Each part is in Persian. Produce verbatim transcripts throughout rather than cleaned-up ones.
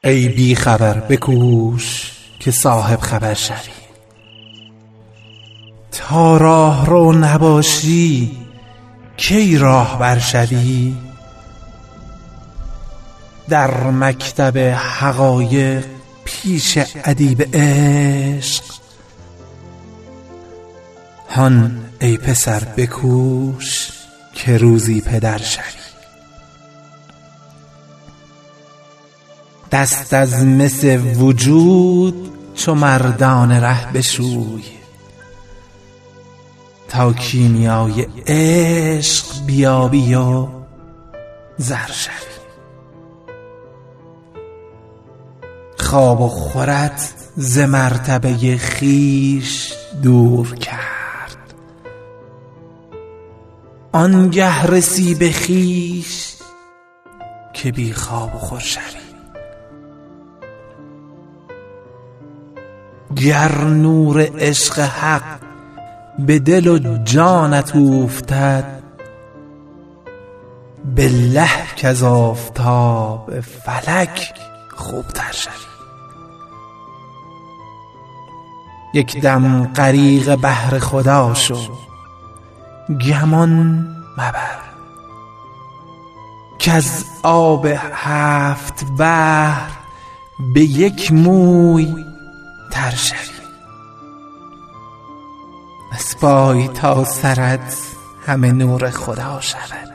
ای بی خبر بکوش که صاحب خبر شوی. تا راه رو نباشی کی راه بر شوی؟ در مکتب حقایق پیش ادیب عشق، هان ای پسر بکوش که روزی پدر شوی. دست از مس وجود چو مردان ره بشوی، تا کیمیای عشق بیابی و زر شوی. خواب و خورت ز مرتبه خویش دور کرد، آنگه رسی به خویش که بی خواب و خور شوی. گر نور عشق حق به دل و جانت اوفتد، بالله کز آفتاب فلک خوبتر شوی. یک دم غریق بحر خدا شو، گمان مبر کز آب هفت بحر به یک موی تر شوی. از پای تا سرت همه نور خدا شود،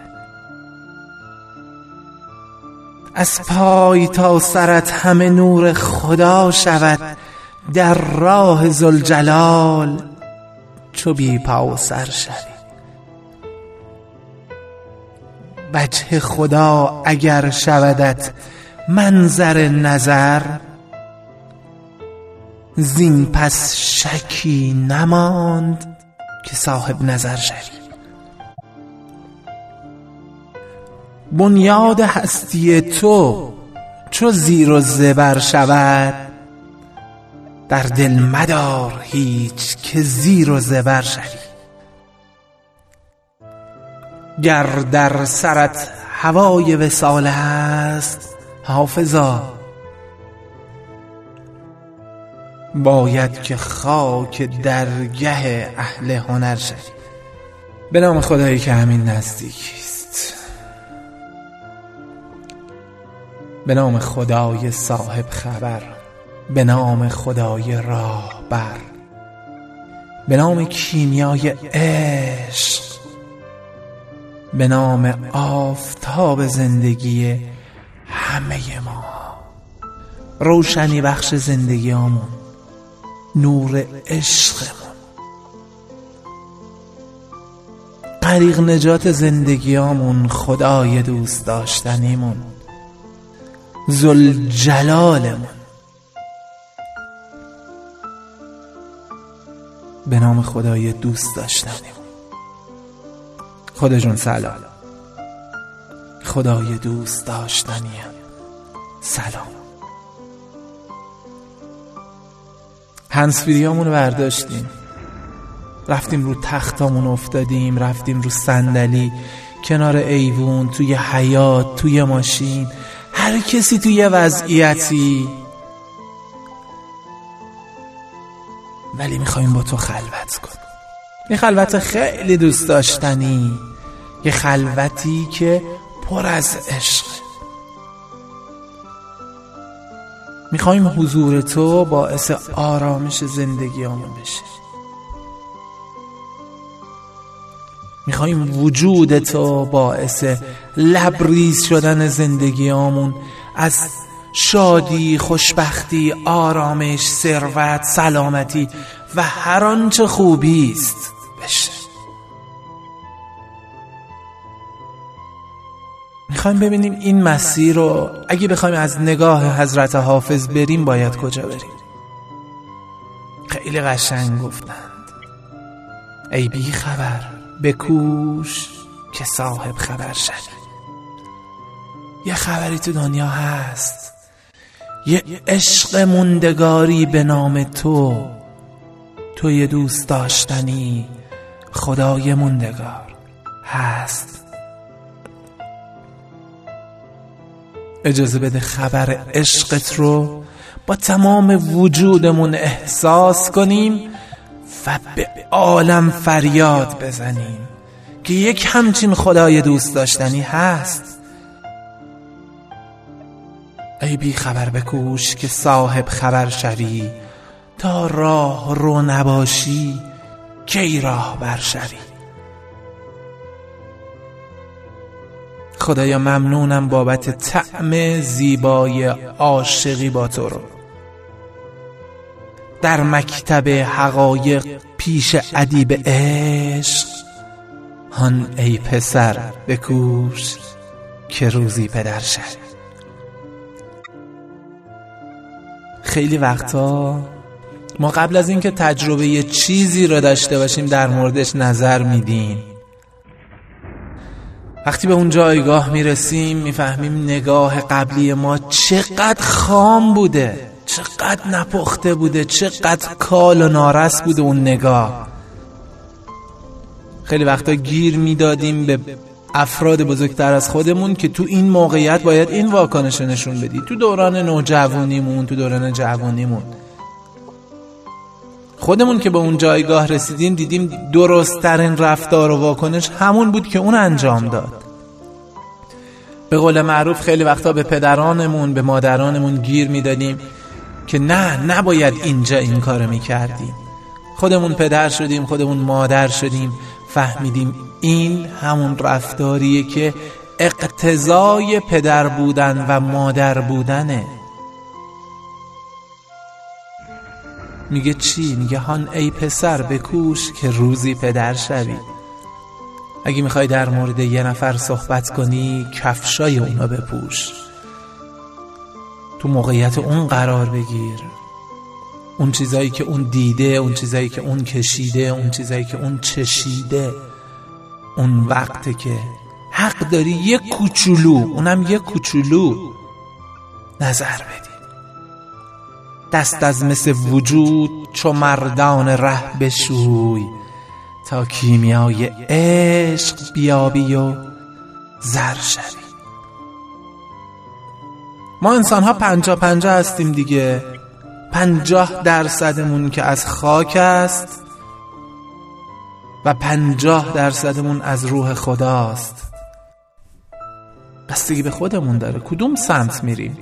از پای تا سرت همه نور خدا شود. در راه ذوالجلال چو بی پا و سر شوی. وجه خدا اگر شودت منظر نظر، زین پس شکی نماند که صاحب نظر شوی. بنیاد هستی تو چو زیر و زبر شود، در دل مدار هیچ که زیر و زبر شوی. گر در سرت هوای وصال است حافظا، باید که خاک درگه اهل هنر شوی. به نام خدایی که همین نزدیک است، به نام خدای صاحب خبر، به نام خدای راهبر، به نام کیمیای عشق، به نام آفتاب زندگی همه ما، روشنی بخش زندگیامون، نور عشقمون، طریق نجات زندگیامون، خدای دوست داشتنیمون، ذوالجلالمون. به نام خدای دوست داشتنیمون. خدا جون سلام، خدای دوست داشتنیم سلام. هنسفیریامون رو برداشتیم، رفتیم رو تختامون افتادیم، رفتیم رو صندلی، کنار ایوون، توی حیاط، توی ماشین، هر کسی توی وضعیتی، ولی میخوایم با تو خلوت کنیم. یه خلوت خیلی دوست داشتنی، یه خلوتی که پر از عشق. میخوایم حضور تو باعث آرامش زندگیامون بشه، میخوایم وجود تو باعث لبریز شدن زندگیامون از شادی، خوشبختی، آرامش، ثروت، سلامتی و هر آنچه خوبی است بشه. میخوایم ببینیم این مسیر رو اگه بخوایم از نگاه حضرت حافظ بریم باید کجا بریم. خیلی قشنگ گفتند ای بی خبر بکوش که صاحب خبر شد. یه خبری تو دنیا هست، یه عشق موندگاری به نام تو، تو یه دوست داشتنی، خدای موندگار هست. اجازه بده خبر عشقت رو با تمام وجودمون احساس کنیم و به عالم فریاد بزنیم که یک همچین خدای دوست داشتنی هست. ای بی خبر بکوش که صاحب خبر شوی، تا راه رو نباشی کی راه بر شوی. خدایا ممنونم بابت طعم زیبای عاشقی با تو رو. در مکتب حقایق پیش ادیب عشق، هان ای پسر بکوش که روزی پدر شوی. خیلی وقتا ما قبل از اینکه تجربه یه چیزی رو داشته باشیم در موردش نظر میدیم. وقتی به اون جایگاه میرسیم میفهمیم نگاه قبلی ما چقدر خام بوده، چقدر نپخته بوده، چقدر کال و نارس بوده اون نگاه. خیلی وقتا گیر میدادیم به افراد بزرگتر از خودمون که تو این موقعیت باید این واکنش نشون بدی. تو دوران نوجوانیمون، تو دوران جوانیمون خودمون که به اون جایگاه رسیدیم دیدیم درست ترین رفتار و واکنش همون بود که اون انجام داد. به قول معروف خیلی وقتا به پدرانمون، به مادرانمون گیر میدادیم که نه نباید اینجا این کارو میکردیم. خودمون پدر شدیم، خودمون مادر شدیم، فهمیدیم این همون رفتاریه که اقتضای پدر بودن و مادر بودنه. میگه چی؟ میگه هان ای پسر بکوش که روزی پدر شوی. اگه میخوای در مورد یه نفر صحبت کنی کفشای اونا بپوش، تو موقعیت اون قرار بگیر، اون چیزایی که اون دیده، اون چیزایی که اون کشیده، اون چیزایی که اون چشیده، اون وقته که حق داری یه کوچولو، اونم یه کوچولو نظر بدی. دست از مس وجود چو مردان ره بشوی، تا کیمیای عشق بیابی و زر شوی. ما انسان ها پنجا پنجا هستیم دیگه. پنجاه درصدمون که از خاک است و پنجاه درصدمون از روح خداست. بستگی به خودمون داره کدوم سمت میریم.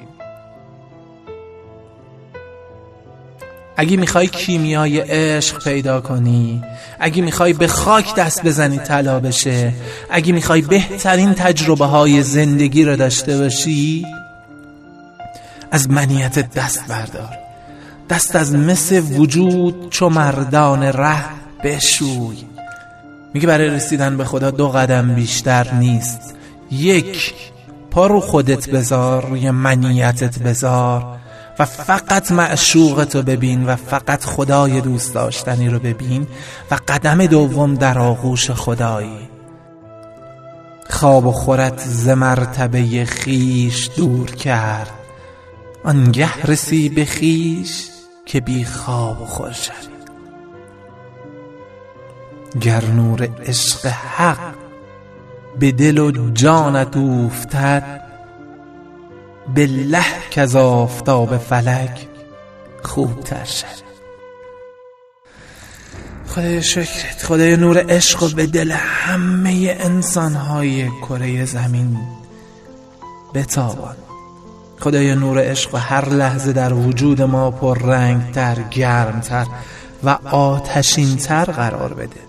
اگه میخوای کیمیای عشق پیدا کنی، اگه میخوای به خاک دست بزنی طلا بشه، اگه میخوای بهترین تجربه های زندگی رو داشته باشی، از منیت دست بردار. دست از مس وجود چو مردان ره بشوی. میگه برای رسیدن به خدا دو قدم بیشتر نیست. یک، پا رو خودت بذار، روی منیتت بذار و فقط معشوقتو ببین و فقط خدای دوست داشتنی رو ببین و قدم دوم در آغوش خدایی. خواب و خورت ز مرتبه خیش دور کرد، آنگه رسی به خیش که بی خواب و خور شوی. گر نور عشق حق به دل و جانت اوفتد، بالله کز آفتاب فلک خوب تر شد. خدای شکرت، خدای نور عشق به دل همه انسان‌های کره زمین بتابان. خدای نور عشق هر لحظه در وجود ما پر رنگتر، گرمتر و آتشین‌تر قرار بده،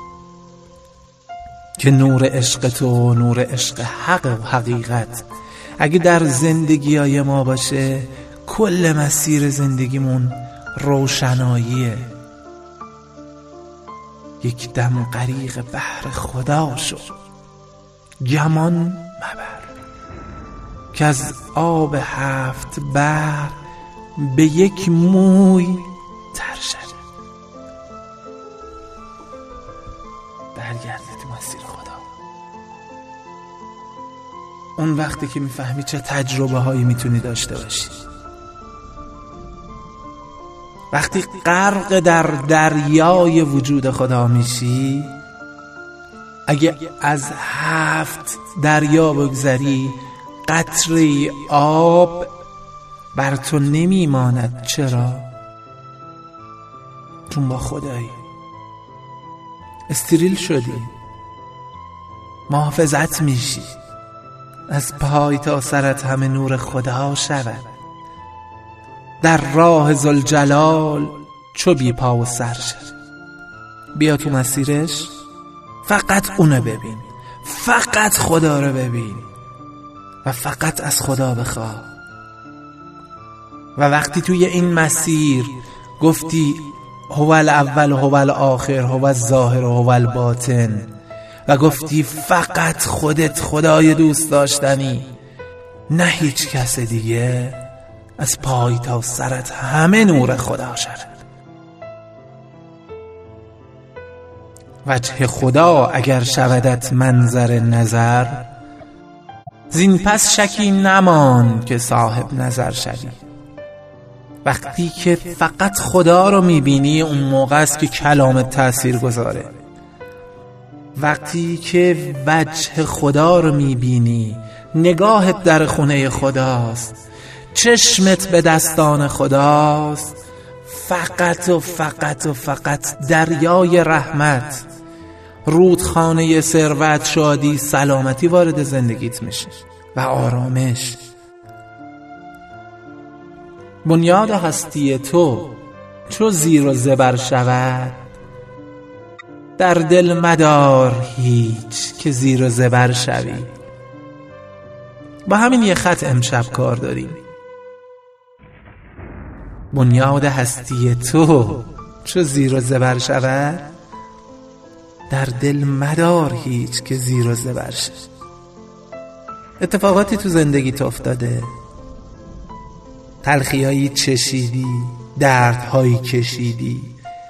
که نور عشق تو، نور عشق حق و حقیقت اگه در زندگی‌های ما باشه، کل مسیر زندگیمون روشناییه. یک دم غریق بحر خدا شو، گمان مبر، که از آب هفت بحر به یک موی تر شد. برگرد تو مسیر خدا. اون وقتی که میفهمی چه تجربه هایی میتونی داشته باشی، وقتی غرق در دریای وجود خدا میشی، اگه از هفت دریا بگذری قطره آب بر تو نمیماند. چرا؟ چون با خدایی استریل شدی، محافظت میشی، از پای تا سرت همه نور خدا شود. در راه ذوالجلال چو بی پا و سر شد. بیا تو مسیرش، فقط اونو ببین، فقط خدا رو ببین و فقط از خدا بخواه. و وقتی توی این مسیر گفتی هو الاول هو الاخر هو الظاهر هو الباطن و گفتی فقط خودت خدای دوست داشتنی، نه هیچ کس دیگه، از پای تا سرت همه نور خدا شد. وجه خدا اگر شودت منظر نظر، زین پس شکی نمان که صاحب نظر شدی. وقتی که فقط خدا رو میبینی، اون موقع است که کلامت تأثیر گذاره. وقتی که وجه خدا رو میبینی، نگاهت در خونه خداست، چشمت به دستان خداست، فقط و فقط و فقط دریای رحمت، رودخانه ثروت، شادی، سلامتی وارد زندگیت میشه و آرامش. بنیاد هستی تو چو زیر و زبر شود، در دل مدار هیچ که زیر و زبر شوی. با همین یه خط امشب کار داریم. بنیاد هستی تو چو زیر و زبر شود، در دل مدار هیچ که زیر و زبر شد. اتفاقاتی تو زندگیت افتاده، تلخیایی چشیدی، دردهایی کشیدی،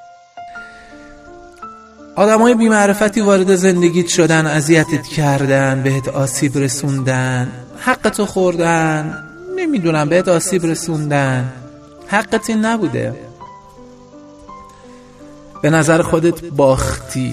آدمای بی‌معرفتی وارد زندگیت شدن، اذیتت کردن، بهت آسیب رسوندن، حقتو خوردن، نمیدونم بهت آسیب رسوندن، حقت این نبوده، به نظر خودت باختی.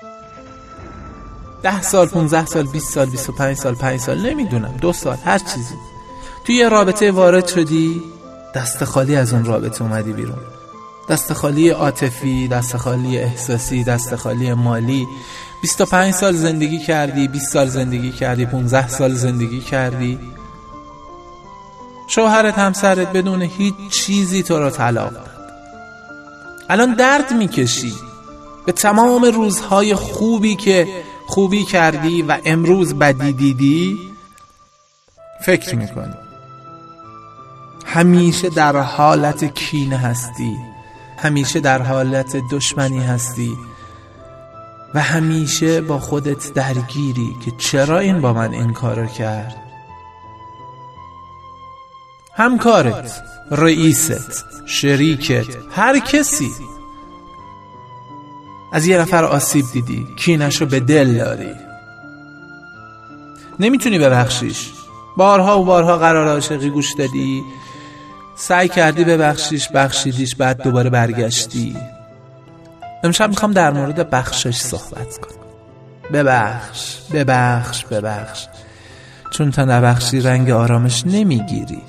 ده سال، پونزده سال، بیست سال، بیست و پنج سال، پنج سال، نمیدونم، دو سال، هر چیزی، توی یه رابطه وارد شدی، دست خالی از اون رابطه اومدی بیرون، دست خالی عاطفی، دست خالی احساسی، دست خالی مالی. بیست و پنج سال زندگی کردی، بیست سال زندگی کردی، پونزده سال زندگی کردی، شوهرت، همسرت بدون هیچ چیزی تو رو طلاق داد. الان درد میکشی به تمام روزهای خوبی که خوبی کردی و امروز بدی دیدی، فکر میکنی. همیشه در حالت کینه هستی، همیشه در حالت دشمنی هستی و همیشه با خودت درگیری که چرا این با من این کارو کرد. همکارت، رئیست، شریکت، هر کسی، از یه نفر آسیب دیدی، کینه‌شو به دل داری، نمیتونی ببخشیش، بارها و بارها قرار عاشقی گوش دادی، سعی کردی ببخشیش، بخشیدیش، بعد دوباره برگشتی. امشب میخوام در مورد بخشش صحبت کنم. ببخش، ببخش، ببخش، چون تا نبخشی رنگ آرامش نمیگیری.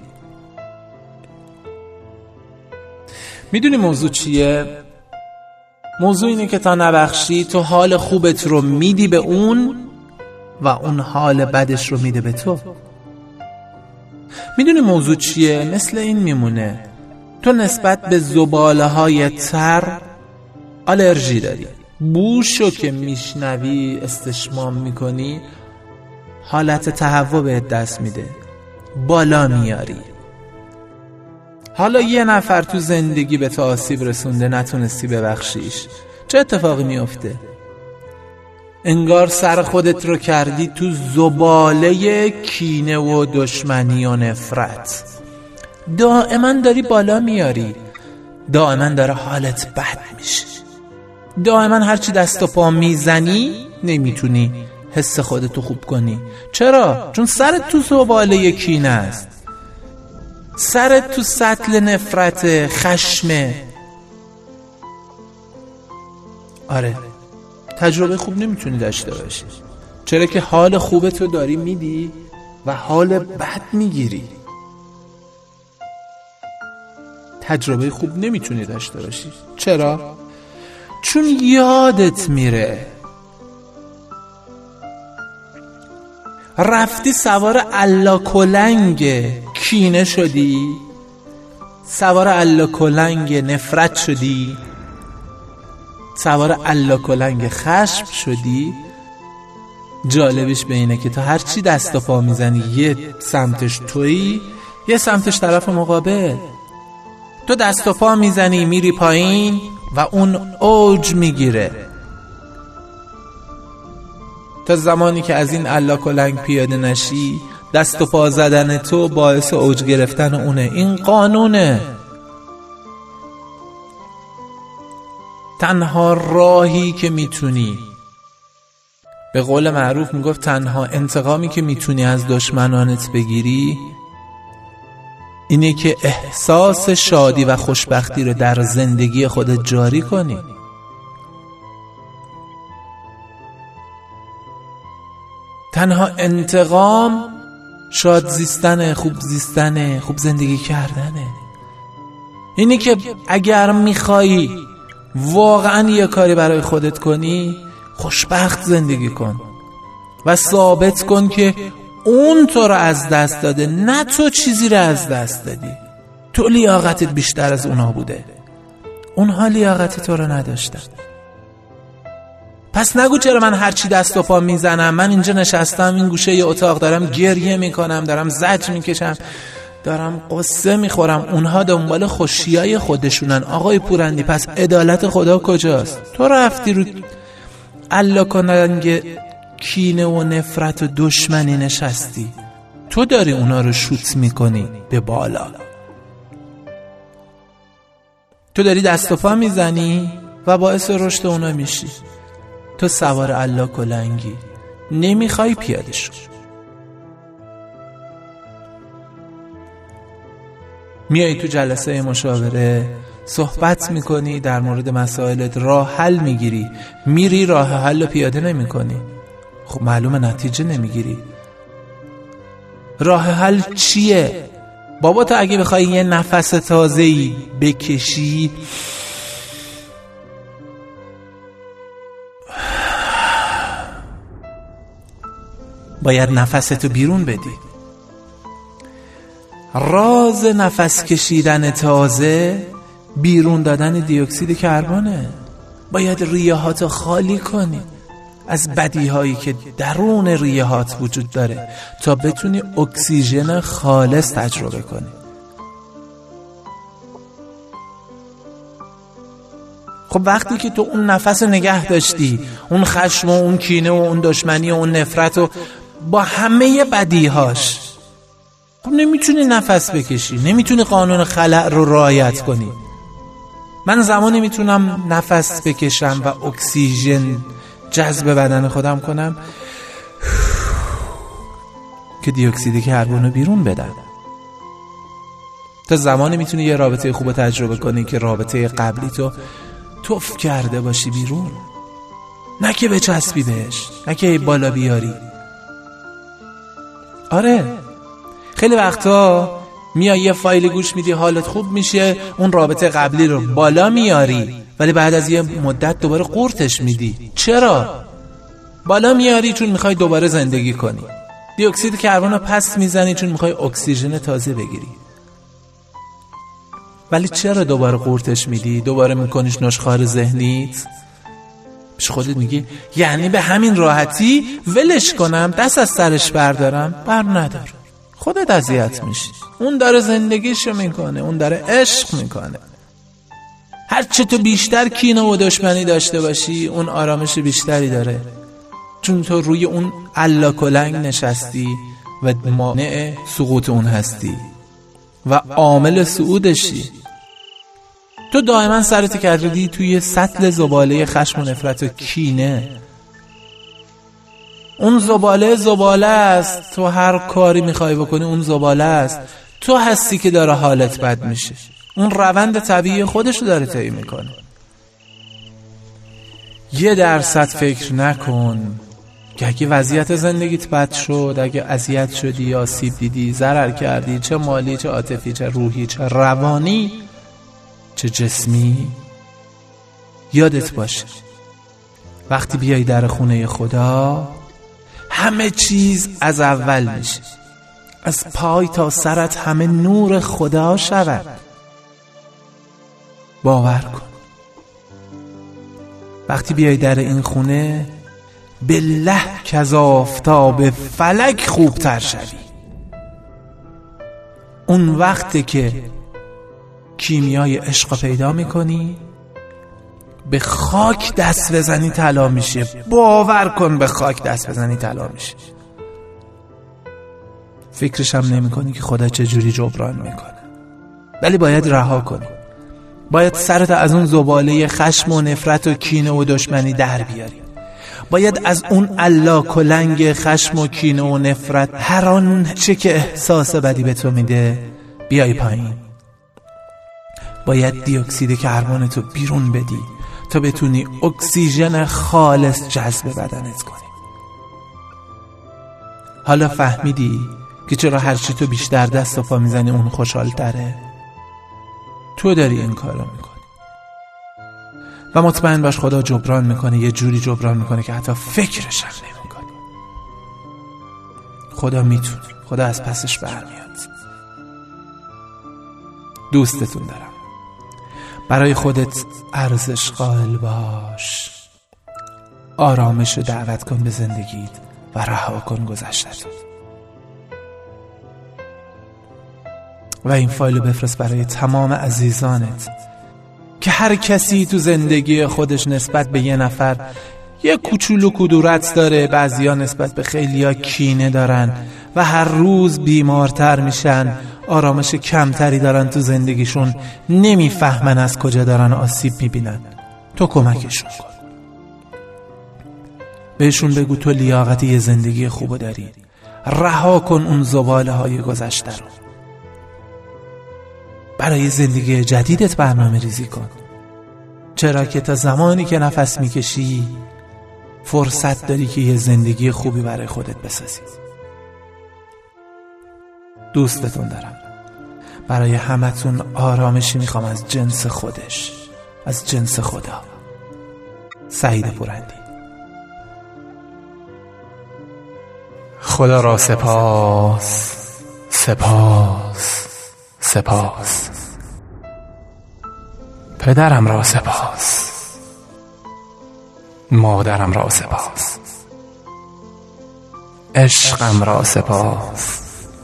میدونی موضوع چیه؟ موضوع اینه که تا نبخشی تو حال خوبت رو میدی به اون و اون حال بدش رو میده به تو. میدونی موضوع چیه؟ مثل این میمونه تو نسبت به زباله های تر آلرژی داری، بوشو که میشنوی، استشمام میکنی، حالت تهوع بهت دست میده، بالا میاری. حالا یه نفر تو زندگی به تو آسیب رسونده، نتونستی ببخشیش، چه اتفاقی میفته؟ انگار سر خودت رو کردی تو زباله کینه و دشمنی و نفرت، دائما داری بالا میاری، دائما داره حالت بد میشه، دائما هرچی دست و پا میزنی نمیتونی حس خودتو خوب کنی. چرا؟ چون سرت تو زباله کینه است، سرت تو سطل نفرت، خشمه. آره، تجربه خوب نمیتونی داشته باشی. چرا که حال خوبتو داری میدی و حال بد میگیری. تجربه خوب نمیتونی داشته باشی. چرا؟ چون یادت میره رفتی سوار علا کلنگ کینه شدی، سوار علا کلنگ نفرت شدی، سوار علا کلنگ خشم شدی. جالبش به اینه که تا هر چی دست و پا میزنی یه سمتش تویی، یه سمتش طرف مقابل. تو دست و پا میزنی میری پایین و اون اوج میگیره. تا زمانی که از این علا کلنگ پیاده نشی، دست و پا زدن تو باعث اوج گرفتن اونه. این قانونه. تنها راهی که میتونی، به قول معروف میگفت تنها انتقامی که میتونی از دشمنانت بگیری اینه که احساس شادی و خوشبختی رو در زندگی خودت جاری کنی. تنها انتقام شاد زیستنه، خوب زیستنه، خوب زندگی کردنه. اینی که اگر میخوایی واقعا یه کاری برای خودت کنی، خوشبخت زندگی کن و ثابت کن که اون تو رو از دست داده، نه تو چیزی رو از دست دادی. تو لیاقتت بیشتر از اونها بوده، اونها لیاقت تو رو نداشتن. پس نگو چرا من هرچی دست و پا میزنم، من اینجا نشستم این گوشه یه اتاق دارم گریه میکنم، دارم زجر میکشم، دارم قصه میخورم، اونها دنبال خوشیای خودشونن. آقای پورندی پس عدالت خدا کجاست؟ تو رفتی رو علا کننگ کینه و نفرت و دشمنی نشستی، تو داری اونا رو شوت میکنی به بالا، تو داری دست و پا میزنی و باعث رشد اونا میشی. تو سوار علا کلنگی، نمیخوای پیاده شو. میای تو جلسه مشاوره صحبت میکنی، در مورد مسائلت راه حل میگیری، میری راه حل پیاده نمیکنی. خب معلومه نتیجه نمیگیری. راه حل چیه؟ بابا تو اگه بخوای یه نفس تازه‌ای بکشی، باید نفستو بیرون بدی. راز نفس کشیدن تازه بیرون دادن دی اکسید کربونه. باید ریه‌هاتو خالی کنی از بدیهایی که درون ریه‌هات وجود داره تا بتونی اکسیژن خالص تجربه کنی. خب وقتی که تو اون نفس نگه داشتی، اون خشم و اون کینه و اون دشمنی و اون نفرت و با همه بدیهاش، خب نمیتونی نفس بکشی، نمیتونی قانون خلأ رو رعایت کنی. من زمانی میتونم نفس بکشم و اکسیژن جذب بدن خودم کنم که دی اکسید کربن رو بیرون بدم. تا زمانی میتونی یه رابطه خوب تجربه کنی که رابطه قبلی تو توف کرده باشی بیرون، نه که بچسبی بهش، نه که بالا بیاری. آره خیلی وقتا میای یه فایل گوش میدی، حالت خوب میشه، اون رابطه قبلی رو بالا میاری، ولی بعد از یه مدت دوباره قورتش میدی. چرا؟ بالا میاری چون میخوای دوباره زندگی کنی، دی اکسید کربن رو پس میزنی چون میخوای اکسیژن تازه بگیری. ولی چرا دوباره قورتش میدی؟ دوباره میکنیش نشخوار ذهنیت. پیش خودت میگی یعنی به همین راحتی ولش کنم، دست از سرش بردارم؟ بر ندار، خودت اذیت میشی. اون داره زندگیشو میکنه، اون داره عشق میکنه. هر چه تو بیشتر کینه و دشمنی داشته باشی، اون آرامش بیشتری داره، چون تو روی اون علا کلنگ نشستی و مانع سقوط اون هستی و عامل صعودشی. تو دائما سرت کردی توی سطل زباله خشم و نفرت و کینه. اون زباله زباله است، تو هر کاری میخوای بکنی اون زباله است، تو هستی که داره حالت بد میشه. اون روند طبیعی خودشو داره طی میکنه. یه درصد فکر نکن که اگه وضعیت زندگیت بد شد، اگه اذیت شدی یا آسیب دیدی، ضرر کردی، چه مالی، چه عاطفی، چه روحی، چه روانی، چه جسمی، یادت باشه وقتی بیای در خونه خدا همه چیز از اول میشه، از پای تا سرت همه نور خدا شود. باور کن وقتی بیای در این خونه بالله که از آفتاب فلک خوبتر شوی. اون وقتی که کیمیای عشق پیدا میکنی، به خاک دست بزنی طلا میشه. باور کن به خاک دست بزنی طلا میشه. فکرش هم نمی کنی که خدا چجوری جبران میکنه، ولی باید رها کنی. باید سرت از اون زباله خشم و نفرت و کینه و دشمنی در بیاری. باید از اون علا کلنگ خشم و کینه و نفرت، هر آن چه که احساس بدی به تو میده، بیای پایین. باید دی اکسید کربن تو بیرون بدی تا بتونی اکسیژن خالص جذب بدنت کنی. حالا فهمیدی که چرا هرچی تو بیشتر دست و پا میزنی اون خوشحال تره؟ تو داری این کارو میکنی و مطمئن باش خدا جبران میکنه، یه جوری جبران میکنه که حتی فکرش هم نمیکنی. خدا میتونه، خدا از پسش برمیاد. دوستتون دارم. برای خودت ارزش قائل باش. آرامش رو دعوت کن به زندگیت و رها کن گذشته‌ت. و این فایل رو بفرست برای تمام عزیزانت که هر کسی تو زندگی خودش نسبت به یه نفر یه کوچولو کدورت داره. بعضیا نسبت به خیلیا کینه دارن و هر روز بیمارتر میشن، آرامش کمتری دارن تو زندگیشون، نمیفهمن از کجا دارن آسیب میبینن. تو کمکشون کن. بهشون بگو تو لیاقت یه زندگی خوبو داری. رها کن اون زباله های گذشته رو. برای زندگی جدیدت برنامه ریزی کن. چرا که تا زمانی که نفس میکشی فرصت داری که یه زندگی خوبی برای خودت بسازی. دوستتون دارم. برای همتون آرامشی میخوام از جنس خودش، از جنس خدا. سعید پورندی. خدا را سپاس، سپاس، سپاس. پدرم را سپاس، مادرم را سپاس، عشقم را سپاس،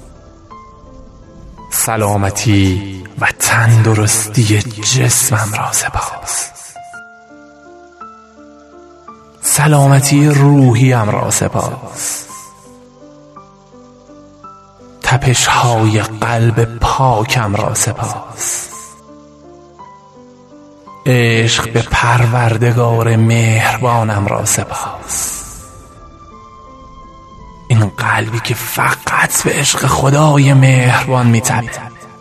سلامتی و تندرستی جسمم را سپاس، سلامتی روحیم را سپاس، تپش‌های قلب پاکم را سپاس، عشق به پروردگار مهربانم را سپاس. این قلبی که فقط به عشق خدای مهربان می‌تپه.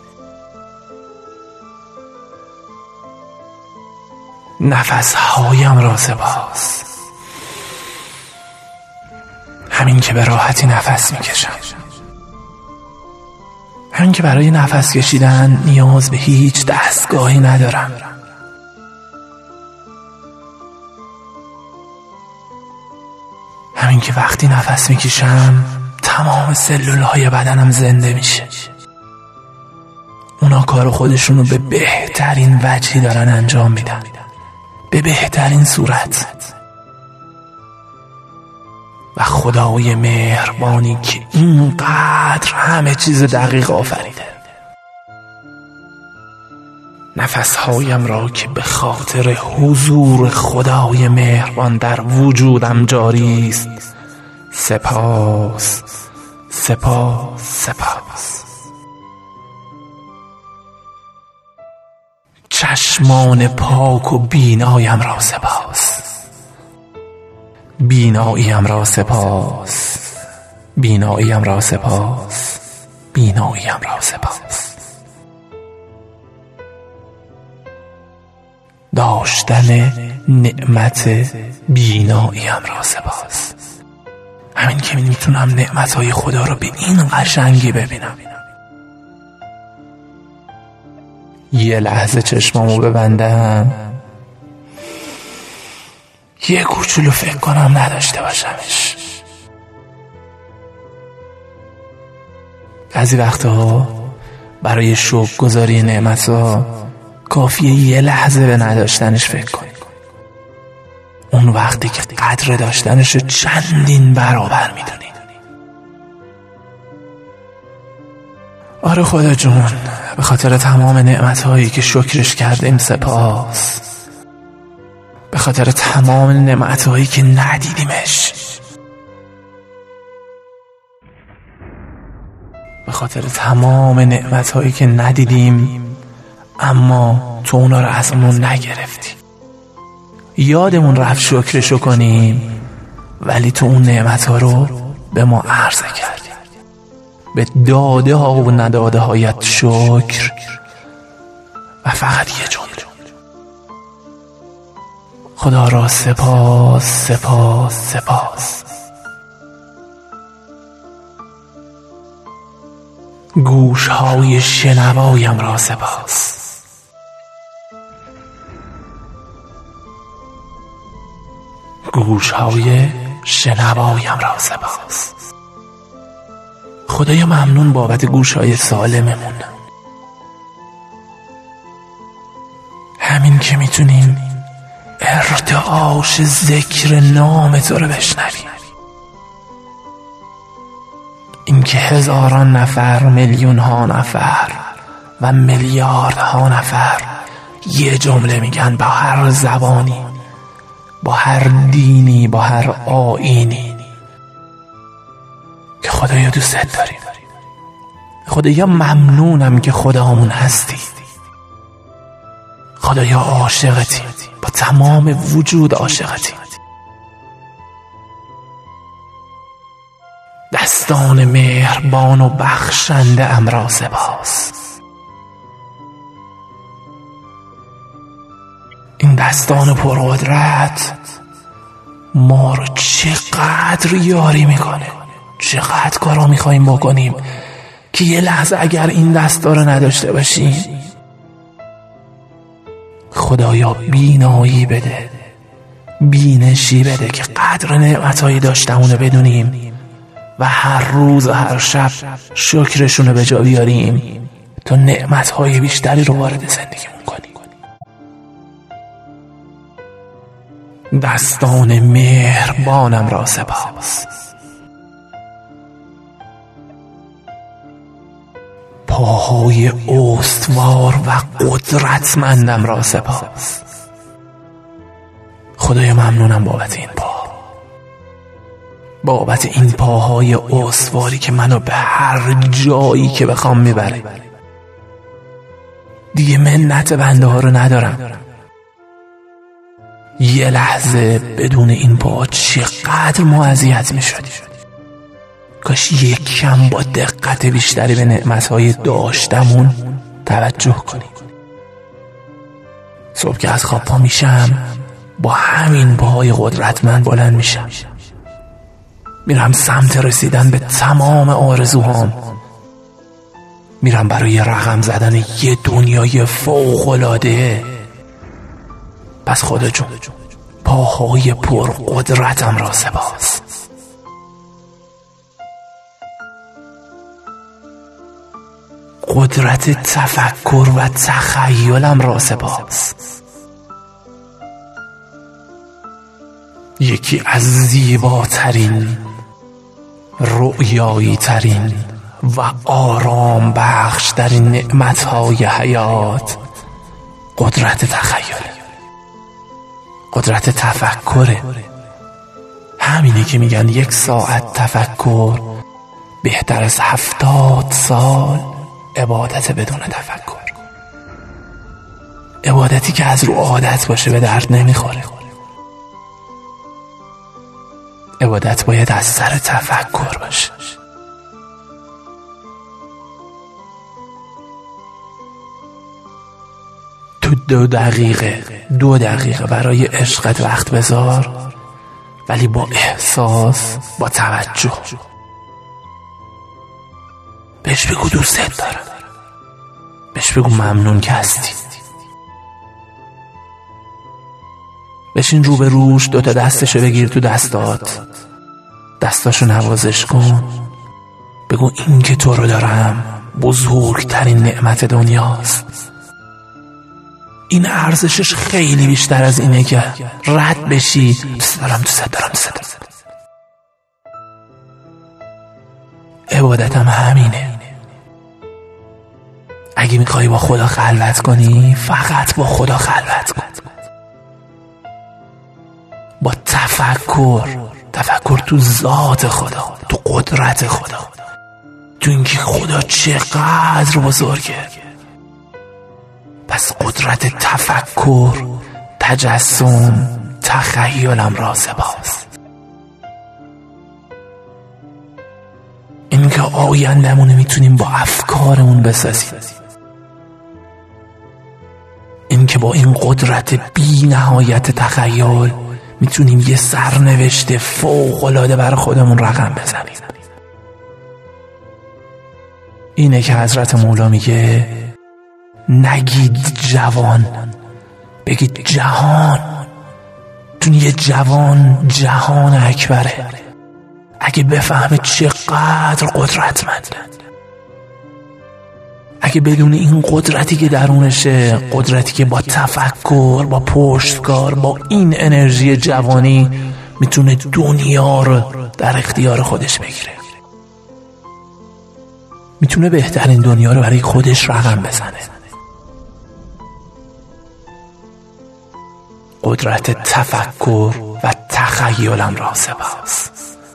نفس‌هایم را سپاس، همین که به راحتی نفس می‌کشم، همین که برای نفس کشیدن نیاز به هیچ دستگاهی ندارم، همین که وقتی نفس میکشم تمام سلولهای بدنم زنده میشه. اونا کار خودشونو به بهترین وجهی دارن انجام میدن، به بهترین صورت. و خدای مهربانی که اینقدر همه چیز دقیق آفریده، نفسهایم را که به خاطر حضور خدای مهربان در وجودم جاری است، سپاس، سپاس، سپاس. چشمان پاک و بینایم را سپاس، بیناییم را سپاس، بیناییم را سپاس، بیناییم را سپاس. داشتن نعمت بیناییم را سپاس، همین که میتونم نعمتهای خدا رو به این قشنگی ببینم. یه لحظه چشمامو ببندم، یه کوچولو فکر کنم نداشته باشمش. بعضی وقتها برای شکرگزاری نعمتها کافیه یه لحظه به نداشتنش فکر کنی. اون وقتی که قدر داشتنش رو چندین برابر میدونی. آره خدا جون، به خاطر تمام نعمتهایی که شکرش کردیم سپاس. به خاطر تمام نعمتهایی که ندیدیمش. به خاطر تمام نعمتهایی که ندیدیم اما تو اونا رو ازمون نگرفتی. یادمون رفت شکرشو کنیم ولی تو اون نعمتها رو به ما عرضه کردی. به داده ها و نداده هایت شکر. و فقط یه جمله: خدا را سپاس سپاس سپاس. گوش های شنوایم را سپاس. گوش های شنوایم را سپاس. خدایا ممنون بابت گوش های سالممون. همین که میتونیم ارتعاش ذکر نام تو رو بشنویم. این که هزاران نفر، میلیون ها نفر و میلیارد ها نفر یه جمله میگن با هر زبانی، با هر دینی، با هر آیینی که خدایا دوستت داریم. خدایا ممنونم که خدامون هستی. خدایا عاشقتیم، با تمام وجود عاشقتیم. دستان مهربان و بخشنده ام را سپاس. این دستان پرقدرت ما رو چقدر یاری میکنه، چقدر کارا میخواییم بکنیم که یه لحظه اگر این دستا رو نداشته باشیم خدایا بینایی بده، بینشی بده که قدر نعمتهایی داشتمونه بدونیم و هر روز و هر شب شکرشونو به جا بیاریم تا نعمتهای بیشتری رو وارد زندگیمون کنیم. دستان مهربانم را سپاس. پاهای استوار و قدرتمندم را سپاس. خدایا ممنونم بابت این پا، بابت این پاهای استواری که منو به هر جایی که بخوام میبره. دیگه منت بنده ها رو ندارم. یه لحظه بدون این پا چقدر ما اذیت میشدیم. کاش یک کم با دقت بیشتری به نعمتهای داشتمون توجه کنیم. صبح که از خواب پا میشم با همین پاهای قدرتمند بلند میشم، میرم سمت رسیدن به تمام آرزوهام. میرم برای رقم زدن یه دنیای فوق‌العاده. پس خدا جون، پاهای پر قدرتم را سپاس. قدرت تفکر و تخیلم را سپاس. یکی از زیباترین، رؤیایی ترین و آرام بخش در این نعمتهای حیات قدرت تخیل، قدرت تفکره. همینه که میگن یک ساعت تفکر بهتر از هفتاد سال عبادت بدون تفکر. عبادتی که از رو عادت باشه به درد نمیخوره. عبادت باید از سر تفکر باشه. تو دو دقیقه دو دقیقه برای عشقت وقت بذار ولی با احساس، با توجه. بهش بگو دوستت دارم، بهش بگو ممنون که هستی. بشین رو به روش، دوتا دستشو بگیر تو دستات، دستاشو نوازش کن، بگو این که تو رو دارم بزرگترین نعمت دنیاست. این ارزشش خیلی بیشتر از اینه که رد بشی دوست دارم دوست دارم دوست دارم. عبادتم همینه. اگه میخوای با خدا خلوت کنی، فقط با خدا خلوت کن، با تفکر تفکر تو ذات خدا، تو قدرت خدا، تو اینکه خدا چقدر بزرگه. پس قدرت تفکر، تجسم، تخیلم را سپاس. این که آیندمون میتونیم با افکارمون بسازیم، این که با این قدرت بی نهایت تخیل میتونیم یه سرنوشت فوق‌العاده بر خودمون رقم بزنیم. اینه که حضرت مولا میگه نگید جوان، بگید جهان. چون یه جوان جهان اکبره. اگه بفهمه چقدر قدرتمنده، اگه بدون این قدرتی که درونشه، قدرتی که با تفکر، با پشتکار، با این انرژی جوانی میتونه دنیا رو در اختیار خودش بگیره، میتونه بهترین دنیا رو برای خودش رقم بزنه. قدرت تفکر و تخیلم را سپاس.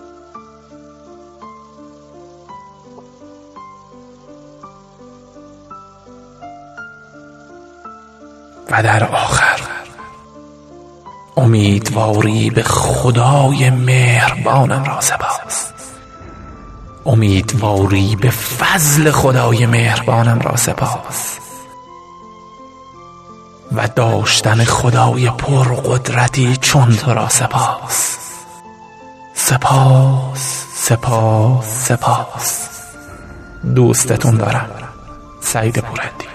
و در آخر امیدواری به خدای مهربانم را سپاس. امیدواری به فضل خدای مهربانم را سپاس و داشتن خدای پرقدرتی چون تو را سپاس. سپاس سپاس سپاس. دوستتون دارم، سعید پورندی.